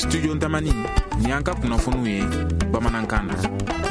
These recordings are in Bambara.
Studio Tamani ni an ka kunnafoniw ye bamanankan na.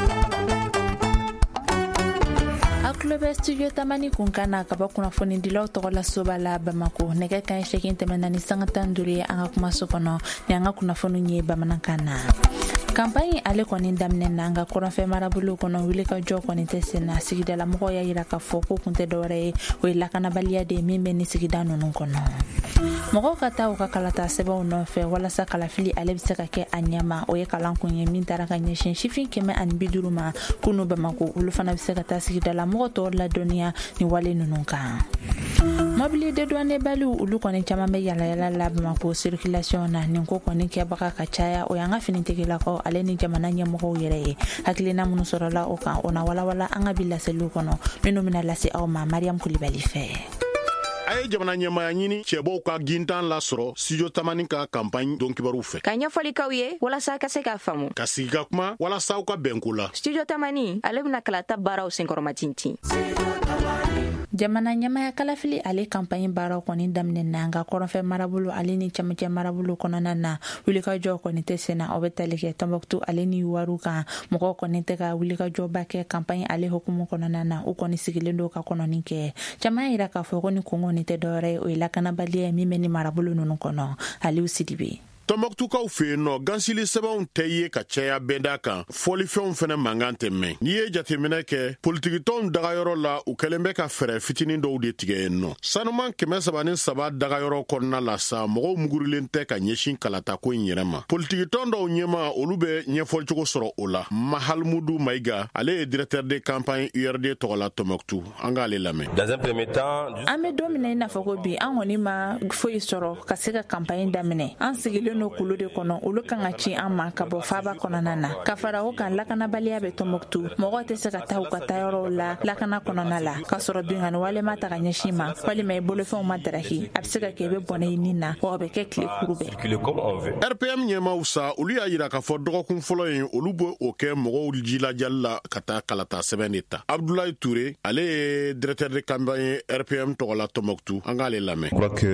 Aklobe Studio Tamani kunkana kaba kunnafoni dilaw tɔgɔ la soba la Bamako nɛgɛ kan sekin tɛmɛna ni sanga tan duuru ye an ka kumaso kɔnɔ ni an ka kunnafoniw ye bamanankan na. Campagne ale kɔni daminɛ na nga kɔrɔnfɛ marabolo kɔnɔ wuli ka jɔ kɔni tɛ senna sigidala mɔgɔw y'a yira ka fɔ ko kun tɛ dɔwɛrɛ ye o ye lakanabaliya de min bɛ ni sigida ninnu kɔnɔ. Mɔgɔw ka taa u ka kalata sɛbɛnw nɔfɛ walasa kalafili ale bɛ se ka kɛ a ɲɛma o ye kalan kun ye min taara ka ɲɛsin sifin 150 ma kunu Bamako olu fana bɛ se ka taa sigidala mɔgɔ tɔw ladɔnniya ni wale ninnu kan. Mobili dédouané baliw olu kɔni caman bɛ yalayala la Bamako circulation na nin ko kɔni kɛbaga ka caya o y'an ka finitigilakaw ale ni jamana ɲɛmɔgɔw yɛrɛ ye hakilina minnu sɔrɔla o kan o na walawala an ka bi laseliw kɔnɔ minnu bɛna lase aw ma Mariam Kulibali fɛ. A ye jamana ɲɛmaya ɲini cɛbɔw ka gintan lasɔrɔ Studio Tamani ka campagne don kibaru fɛ. Ka ɲɛfɔlikaw ye walasa ka se k'a faamu. Ka sigi ka kuma walasa aw ka bɛnko la. Studio Tamani ale bɛna kalata baaraw senkɔrɔma tintin. Jamana ɲɛmaya kalafili ale campagne baaraw kɔni daminɛ na nga kɔrɔnfɛ marabolo ale ni cɛmancɛ marabolo kɔnɔna na wulikajɔ kɔni tɛ senna o bɛ tali kɛ Tombouctou ale ni Waru kan mɔgɔw kɔni tɛ ka wulikajɔba kɛ campagne ale hukumu kɔnɔna na u kɔni sigilen do ka kɔnɔni kɛ caman yira k'a fɔ ko ni kɔngɔ ni tɛ dɔwɛrɛ ye o ye lakanabaliya min bɛ ni marabolo ninnu kɔnɔ Aliou Sidibe. Tombouctukaw fɛ yen nɔ gansili sɛbɛnw tɛ ye ka caya bɛnda kan fɔlifɛnw fɛnɛ mankan tɛ mɛn n'i ye jateminɛ kɛ politikitɔnw dagayɔrɔ la u kɛlen bɛ ka fɛɛrɛ fitinin dɔw de tigɛ yen nɔ sanuman 303 dagayɔrɔ kɔnɔna la sa mɔgɔw mugurilen tɛ ka ɲɛsin kalatako in yɛrɛ ma politikitɔn dɔw ɲɛma olu bɛ ɲɛfɔlicogo sɔrɔ o la Mahalmudu Maïga ale ye directeur de campagne URD tɔgɔ la Tombouctou an k'ale lamɛn. Dans un premier temps an bɛ don mina i n'a fɔ ko bi an kɔni ma foyi sɔrɔ ka se ka campagne daminɛ an sigilen no kulu de kɔnɔ olu kan ka ci an ma ka bɔ faaba kɔnɔna na ka fara o kan lakanabaliya bɛ Tombouctou mɔgɔw tɛ se ka taa u ka taayɔrɔw la lakana kɔnɔna la ka sɔrɔ bingani walema ta ka ɲɛsin ma walima i bolofɛnw ma daraki a bɛ se ka kɛ i bɛ bɔnɛ i nin na wa a bɛ kɛ tile kuru bɛɛ. RPM ɲɛmaw sa olu y'a yira k'a fɔ dɔgɔkun fɔlɔ in olu bɛ o kɛ mɔgɔw jilajali la ka taa kalata sɛbɛn de ta Abdoulaye Touré ale ye directeur de campagne RPM tɔgɔ la Tombouctou an k'ale lamɛn.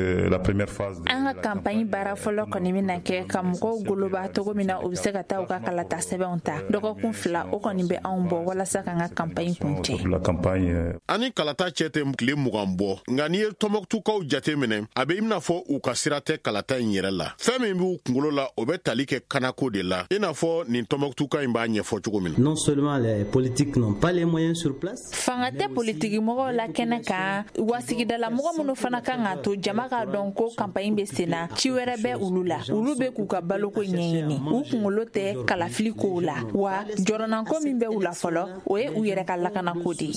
An ka campagne baara fɔlɔ kɔni bɛna kɛ ka mɔgɔw goloba togo min na u bɛ se ka taa u ka kalata sɛbɛnw ta dɔgɔkun 2 o kɔni bɛ anw bɔ walasa k'an ka campagne kuncɛ. Ani kalata cɛ tɛ tile 20 bɔ nka n'i ye Tombouctukaw jate minɛ a bɛ i n'a fɔ u ka sira tɛ kalata in yɛrɛ la fɛn min b'u kunkolo la o bɛ tali kɛ kanako de la i n'a fɔ nin Tombouctuka in b'a ɲɛfɔ cogo min. Non seulement les politiques n'ont pas les moyens sur place. Fanga tɛ politiki mɔgɔw la kɛnɛ kan wa sigidala mɔgɔ minnu fana kan ka to jama k'a dɔn ko campagne bɛ senna ci wɛrɛ bɛ olu la olu bɛ k'u ka baloko ɲɛɲini u kunkolo tɛ kalafili kow la wa jɔrɔnanko min bɛ u la fɔlɔ o ye u yɛrɛ ka lakanako de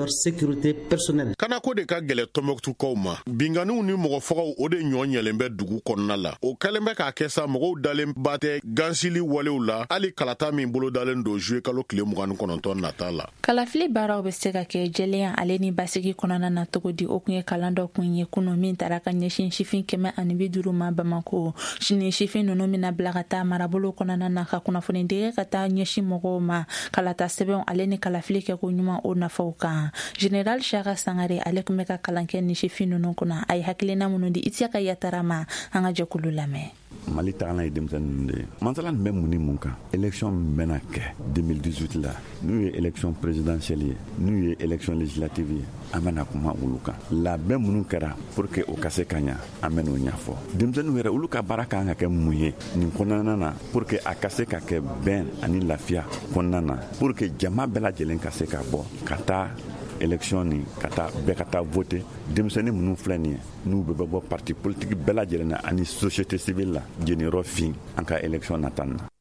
ye. Kanako de ka gɛlɛ Tombouctukaw ma binganiw ni mɔgɔfagaw o de ɲɔ ɲɛlen bɛ dugu kɔnɔna la o kɛlen bɛ k'a kɛ sa mɔgɔw dalen ba tɛ gansili walew la hali kalata min bolo dalen don juillet kalo tile 29 nata la. Kalafili baaraw bɛ se ka kɛ jɛlenya ale ni basigi kɔnɔna na cogo di o kun ye kalan dɔ kun ye kunu min taara ka ɲɛsin sifin 150 ma Bamako ni sifin ninnu mina bila ka taa marabolo kɔnɔna na ka kunnafoni dege ka taa ɲɛsin mɔgɔw ma kalata sɛbɛnw ale ni kalafili kɛ ko ɲuman o nafaw kan General Chaka Sangare ale kun bɛ ka kalan kɛ ni sifin ninnu kunna a ye hakilina minnu di Isiaka Yatara ma an ka jɛkulu lamɛn. Mali tagana ye denmisɛnninw de ye masala nin bɛ mun ni mun kan élection min bɛna kɛ 2018 la n'u ye élection présidentielle ye n'u ye élection législative ye an bɛna kuma olu kan labɛn minnu kɛra pour que o ka se ka ɲa an bɛn'o ɲɛfɔ denmisɛnninw yɛrɛ olu ka baara kan ka kɛ mun ye nin kɔnɔna na pour que a ka se ka kɛ bɛn ani lafiya kɔnɔna na pour que jama bɛɛ lajɛlen ka se ka bɔ ka taa élection ni ka taa bɛɛ ka taa voter denmisɛnnin minnu filɛ nin ye n'u bɛ bɔ parti politique bɛɛ lajɛlen na ani société civile la jeniyɔrɔ fin an ka élection natan na.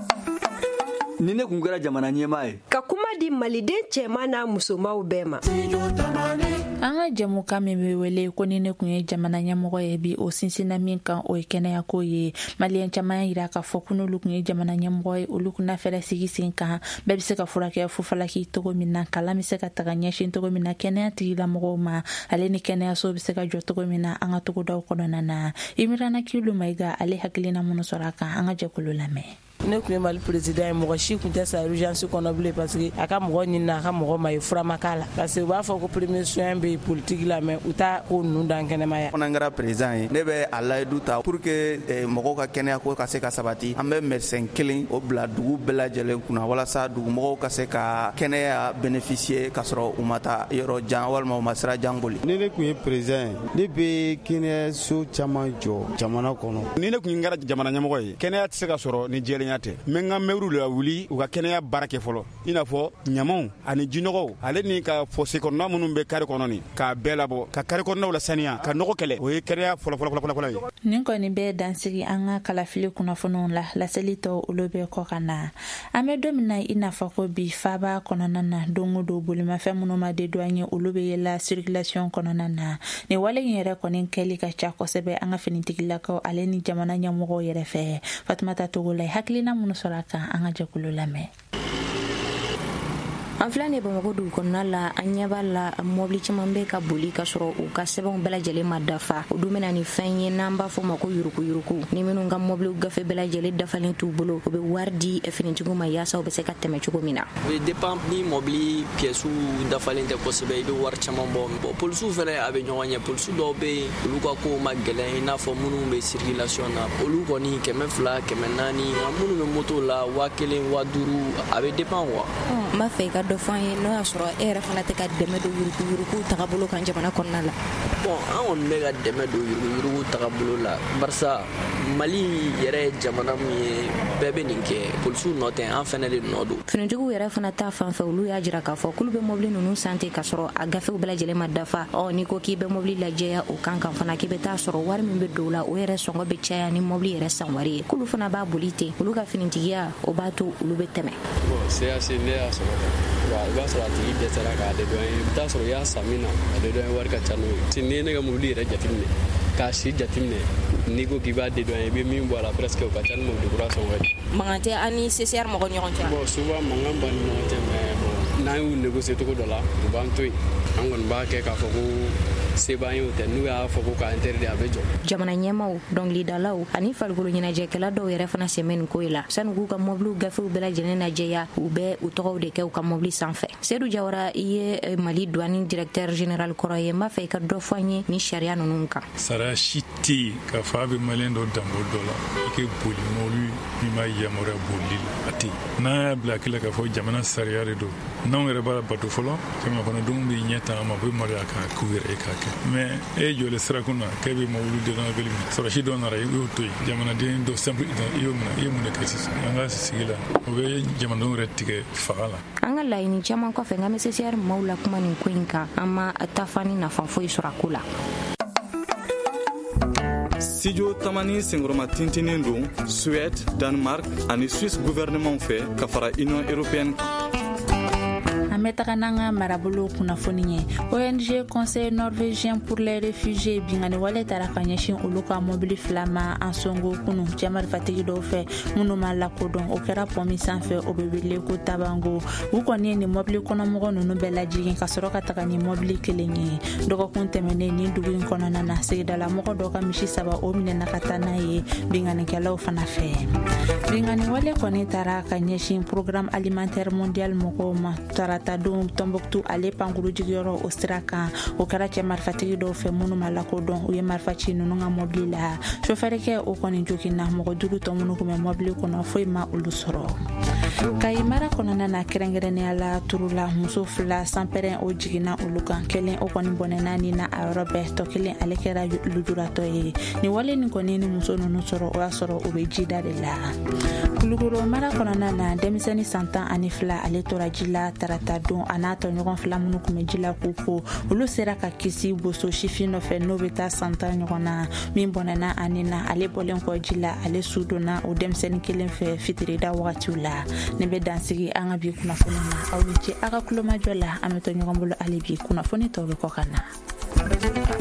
Ni ne kun kɛra jamana ɲɛmaa ye ka kuma di maliden cɛman n'a musomaw bɛɛ ma. An ka jɛmukan min bɛ wele ko ni ne kun ye jamana ɲɛmɔgɔ ye bi o sinsinna min kan o ye kɛnɛya ko ye maliyɛn caman yira k'a fɔ ko n'olu kun ye jamana ɲɛmɔgɔ ye olu kunna fɛɛrɛ sigi sen kan bɛɛ bɛ se ka furakɛ fufalaki cogo min na kalan bɛ se ka taga ɲɛsin cogo min na kɛnɛya tigilamɔgɔw ma ale ni kɛnɛyaso bɛ se ka jɔ cogo min na an ka togodaw kɔnɔna na Imirana Kilu Mayiga ale hakilina minnu sɔrɔ a kan an ka jɛkulu lamɛn. ne kun ye Mali président ye mɔgɔ si kun tɛ sa urgence kɔnɔ bilen parce que a ka mɔgɔ ɲini na a ka mɔgɔ ma ye furama k'a la parce que u b'a fɔ ko premier soin bɛ politique la mais u t'a ko ninnu dan kɛnɛmaya. Fana kɛra président ye ne bɛ a layidu ta pour que mɔgɔw ka kɛnɛya ko ka se ka sabati an bɛ médecin kelen o bila dugu bɛɛ lajɛlen kunna walasa dugumɔgɔw ka se ka kɛnɛya bénéficier ka sɔrɔ u ma taa yɔrɔ jan walima u ma sira jan boli. Ni ne kun ye président ye ne bɛ kɛnɛyaso caman jɔ jamana kɔnɔ. Ni ne kun kɛra jamana ɲɛmɔgɔ ye kɛnɛya tɛ se ka sɔrɔ ni jɛlenya tɛ n bɛ n ka mɛruw la wuli u ka kɛnɛya baara kɛ fɔlɔ i n'a fɔ ɲamaw ani jinɔgɔw ale ni ka fossé kɔnɔna minnu bɛ kari kɔnɔ nin k'a bɛɛ labɔ ka kari kɔnɔnaw la saniya ka nɔgɔ kɛlɛ o ye kɛnɛya fɔlɔ ye. Nin kɔni bɛ dansigi an ka kalafili kunnafoniw la laseli tɔ olu bɛ kɔ ka na an bɛ don min na i n'a fɔ ko bi faaba kɔnɔna na don o don bolimafɛn minnu ma de don an ye olu bɛ yɛlɛ circulation kɔnɔna na nin wale in yɛrɛ kɔni kɛli ka ca kosɛbɛ an ka finitigilakaw ale ni jamana ɲɛmɔgɔw yɛrɛ fɛ Fatumata Togola hakilina minnu sɔrɔ a kan an ka jɛkulu lamɛn. An filɛ ne Bamakɔ dugu kɔnɔna la an ɲɛ b'a la mɔbili caman bɛ ka boli ka sɔrɔ u ka sɛbɛnw bɛɛ lajɛlen ma dafa o dun bɛna ni fɛn ye n'an b'a fɔ ma ko yurukuyuruku ni minnu ka mɔbiliw gafe bɛɛ lajɛlen dafalen t'u bolo u bɛ wari di finitigiw ma yaasa u bɛ se ka tɛmɛ cogo min na. O dépend ni mɔbili pièces dafalen tɛ kosɛbɛ i bɛ wari caman bɔ bon polisiw fɛnɛ a bɛ ɲɔgɔn ɲɛ polisiw dɔw bɛ yen olu ka kow ma gɛlɛn i n'a fɔ minnu bɛ circulation na olu kɔni 200 400 nka minnu bɛ moto la 1000 5000 a bɛ dépend quoi. N b'a fɛ i ka dɔ fɔ an ye n'o y'a sɔrɔ e yɛrɛ fana tɛ ka dɛmɛ don yurukuyuruku tagabolo kan jamana kɔnɔna la. Bon an kɔni bɛ ka dɛmɛ don yurukuyuruku tagabolo la barisa Mali yɛrɛ ye jamana min ye bɛɛ bɛ nin kɛ polisiw nɔ tɛ an fɛnɛ de nɔ don. Finitigiw yɛrɛ fana ta fanfɛ olu y'a jira k'a fɔ k'olu bɛ mɔbili ninnu santé ka sɔrɔ a gafew bɛɛ lajɛlen ma dafa n'i ko k'i bɛ mɔbili lajɛya o kan fana k'i bɛ taa sɔrɔ wari min bɛ don o la o yɛrɛ sɔngɔ bɛ caya ni mɔbili yɛrɛ san wari ye k'olu fana b'a boli ten olu ka finitigiya o b'a to olu bɛ tɛmɛ. Bon CAC ne y'a sɔrɔ i b'a sɔrɔ a tigi dɛsɛra k'a dédouaner i bɛ taa sɔrɔ i y'a san min na a dédouaner wari ka ca n'o ye n'i ye ne ka mobili yɛrɛ jateminɛ k'a si jateminɛ n'i ko k'i b'a dédouaner i bɛ min bɔ a la presque o ka ca ni mobili kura sɔngɔ ye. Mankan tɛ an ni CCR mɔgɔ ɲɔgɔn cɛ. Bon souvent mankan b'an ni ɲɔgɔn cɛ mais bon n'an y'u négocier cogo dɔ la u b'an to yen an kɔni b'a kɛ k'a fɔ ko se b'an ye o tɛ n'u y'a fɔ ko k'a interdit a bɛ jɔ. Jamana ɲɛmaaw dɔnkilidalaw ani farikolo ɲɛnajɛkɛla dɔw yɛrɛ fana sɛmɛ nin ko in la sani k'u ka mɔbiliw gafew bɛɛ lajɛlen lajɛya u bɛ u tɔgɔw de kɛ u ka mɔbili sanfɛ. Seydou Jawara i ye Mali douane directeur général kɔrɔ ye n b'a fɛ i ka dɔ fɔ an ye ni sariya ninnu kan. Sariya si tɛ yen k'a fɔ a bɛ maliyɛn dɔ danbo dɔ la i kɛ boli mɔbili min ma yamaruya bolili la a tɛ yen n'an y'a bila hakili la k'a fɔ jamana sariya de don n'anw yɛrɛ b'a bato fɔlɔ jamana kɔnɔdenw bɛ ɲɛ tan a ma u bɛ maloya k'a k'u yɛrɛ ye k'a kɛ mais e jɔlen sirakun na k'e bɛ mɔbili dédouaner min sɔrɔsi dɔ nana i y'o to yen jamanaden dɔ simple i y'o minɛ i ye mun de kɛ sisan an ka sigi la o bɛ jamanadenw yɛrɛ tigɛ faga la. An ka laɲini caman kɔfɛ n ka CCR maaw la kuma nin ko in kan an ma ta fani nafa foyi sɔrɔ a ko la. Studio Tamani senkɔrɔma tintinin don Suède, Danemark ani Suisse gouvernement fɛ ka fara Union européenne. An bɛ taga n'an ka marabolo kunnafoni ye ONG Conseil norvégien pour les réfugiés bingani wale taara ka ɲɛsin olu ka mɔbili 2 ma an sɔngo kunu cɛ marifatigi dɔw fɛ minnu ma lakodɔn o kɛra pont min sanfɛ o bɛ wele ko Tabango u kɔni ye nin mɔbili kɔnɔmɔgɔ ninnu bɛɛ lajigin ka sɔrɔ ka taga ni mɔbili kelen ye dɔgɔkun tɛmɛnen nin dugu in kɔnɔna na sigidala mɔgɔ dɔ ka misi 3 o minɛna ka taa n'a ye binganikɛlaw fana fɛ bingani wale kɔni taara ka ɲɛsin programme alimentaire mondial mɔgɔw ma tarata don Tombouctou ale pankuru jigiyɔrɔ o sira kan o kɛra cɛ marifatigi dɔw fɛ minnu ma lakodɔn u ye marifaci ninnu ka mɔbili la chauffeurkɛ o kɔni joginna mɔgɔ 5 tɔ minnu kun bɛ mɔbili kɔnɔ foyi ma olu sɔrɔ. Kayi mara kɔnɔna na kɛrɛnkɛrɛnnenya la turula muso 2 sanpɛrɛn o jiginna olu kan kelen o kɔni bɔnɛna ni na a yɔrɔ bɛɛ tɔ kelen ale kɛra lujuratɔ ye ni wale nin kɔni ni muso ninnu sɔrɔ o y'a sɔrɔ o bɛ jida de la. Kulukoro mara kɔnɔna na denmisɛnnin san 12 ale tora ji la tarata don a n'a tɔɲɔgɔn 2 minnu kun bɛ ji la k'u ko olu sera ka kisi boso sifin nɔfɛ n'o bɛ taa san 10 ɲɔgɔn na min bɔnɛna ani na ale bɔlen kɔ ji la ale su donna o denmisɛnnin kelen fɛ fitirida wagatiw la ne bɛ dansigi an ka bi kunnafoni na aw ni ce a ka kulomajɔ la an bɛ to ɲɔgɔn bolo hali bi kunnafoni tɔw bɛ kɔ ka na.